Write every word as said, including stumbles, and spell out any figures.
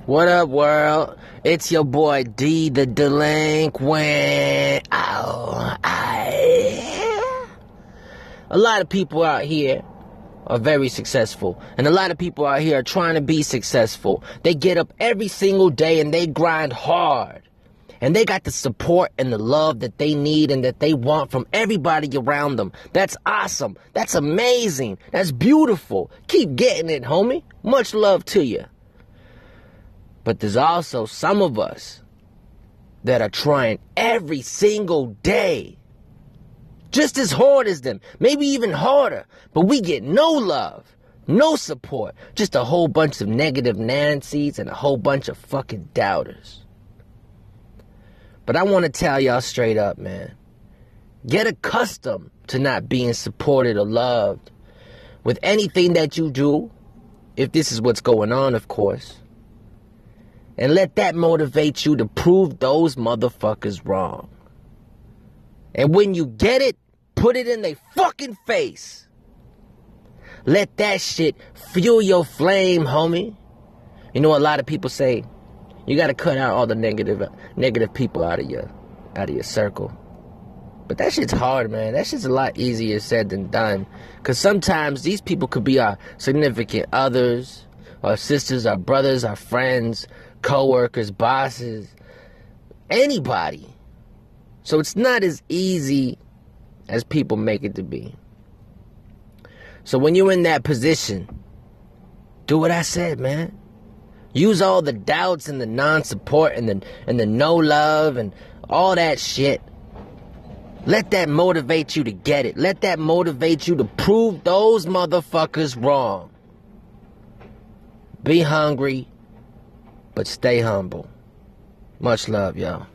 What up, world? It's your boy D the Delinquent. Oh, I... A lot of people out here are very successful, and a lot of people out here are trying to be successful. They get up every single day and they grind hard, and they got the support and the love that they need and that they want from everybody around them. That's awesome. That's amazing. That's beautiful. Keep getting it, homie. Much love to you. But there's also some of us that are trying every single day, just as hard as them, maybe even harder, but we get no love, no support, just a whole bunch of negative Nancys and a whole bunch of fucking doubters. But I want to tell y'all straight up, man, get accustomed to not being supported or loved with anything that you do, if this is what's going on, of course. And let that motivate you to prove those motherfuckers wrong. And when you get it, put it in their fucking face. Let that shit fuel your flame, homie. You know, a lot of people say, you gotta cut out all the negative negative people out of your out of your circle. But that shit's hard, man. That shit's a lot easier said than done. Cause sometimes these people could be our significant others, our sisters, our brothers, our friends, co-workers, bosses, anybody. So it's not as easy as people make it to be. So when you're in that position, do what I said, man. Use all the doubts and the non-support and the and the no love and all that shit. Let that motivate you to get it. Let that motivate you to prove those motherfuckers wrong. Be hungry, but stay humble. Much love, y'all.